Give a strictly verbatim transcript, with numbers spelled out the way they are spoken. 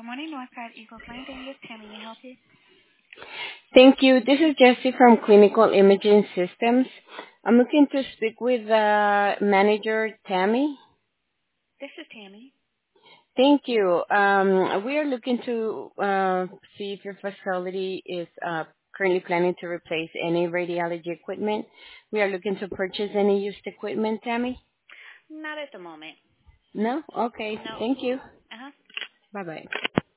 morning, Northside Eagles Landing. This is Tammy. May I help you? Thank you. This is Jessie from Clinical Imaging Systems. I'm looking to speak with uh, manager Tammy. This is Tammy. Thank you. Um, we are looking to uh, see if your facility is uh, currently planning to replace any radiology equipment. We are looking to purchase any used equipment, Tammy? Not at the moment. No? Okay. No. Thank you. Uh-huh. Bye-bye.